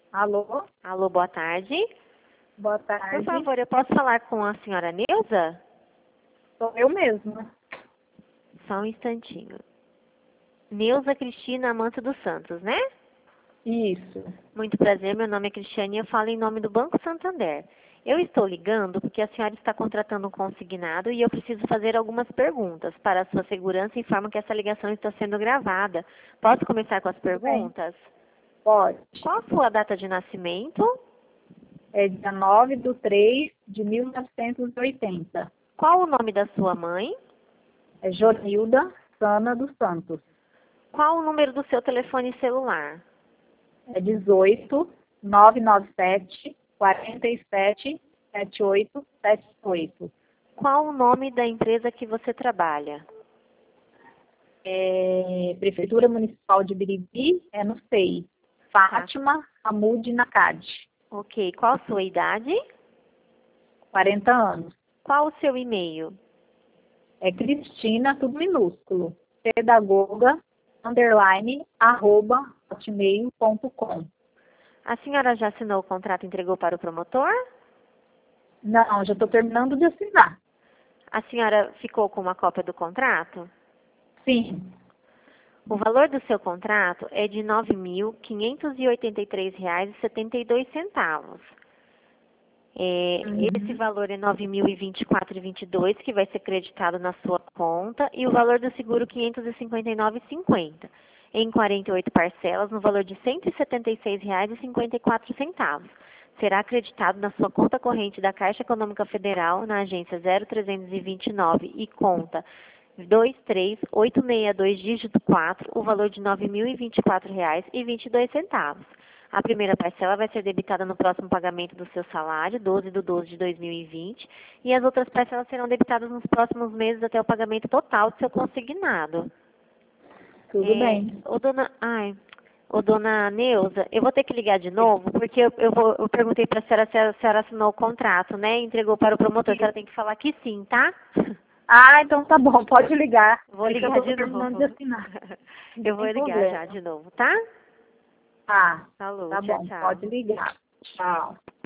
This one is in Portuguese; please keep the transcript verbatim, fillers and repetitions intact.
Alô? Alô, boa tarde. Boa tarde. Por favor, eu posso falar com a senhora Neuza? Sou eu mesma. Só um instantinho. Neuza Cristina Amanta dos Santos, né? Isso. Muito prazer, meu nome é Cristiane e eu falo em nome do Banco Santander. Eu estou ligando porque a senhora está contratando um consignado e eu preciso fazer algumas perguntas. Para a sua segurança, informo que essa ligação está sendo gravada. Posso começar com as perguntas? Pode. Qual a sua data de nascimento? É dia nove de três de mil novecentos e oitenta. Qual o nome da sua mãe? É Jonilda Sana dos Santos. Qual o número do seu telefone celular? É dezoito, novecentos e noventa e sete, quarenta e sete, setenta e oito setenta e oito. Qual o nome da empresa que você trabalha? É Prefeitura Municipal de Birigui, é no S E I. Fátima Hamoud Nakad. Ok. Qual a sua idade? quarenta anos. Qual o seu e-mail? É Cristina, tudo minúsculo. Pedagoga, underline, arroba, hotmail ponto com. A senhora já assinou o contrato e entregou para o promotor? Não, já estou terminando de assinar. A senhora ficou com uma cópia do contrato? Sim. O valor do seu contrato é de nove mil quinhentos e oitenta e três reais e setenta e dois centavos. É, Uhum. Esse valor é nove mil e vinte e quatro reais e vinte e dois centavos, que vai ser creditado na sua conta, e o valor do seguro quinhentos e cinquenta e nove reais e cinquenta centavos, em quarenta e oito parcelas, no valor de cento e setenta e seis reais e cinquenta e quatro centavos. Será acreditado na sua conta corrente da Caixa Econômica Federal, na agência zero trezentos e vinte e nove e conta dois três oito seis dois, dígito quatro, o valor de nove mil e vinte e quatro reais e vinte e dois centavos. A primeira parcela vai ser debitada no próximo pagamento do seu salário, doze de doze de dois mil e vinte, e as outras parcelas serão debitadas nos próximos meses até o pagamento total do seu consignado. Tudo É, bem. ô dona, ai, ô dona Neuza, eu vou ter que ligar de novo, porque eu, eu, vou, eu perguntei para a senhora se a senhora assinou o contrato, né, e entregou para o promotor. A senhora tem que falar que sim, tá? Ah, então tá bom, pode ligar. Vou É que eu ligar tô de terminando de novo. assinar. Eu Não vou tem ligar problema. já de novo, tá? Ah, Falou, tá tchau, bom, tchau. pode ligar. Tchau.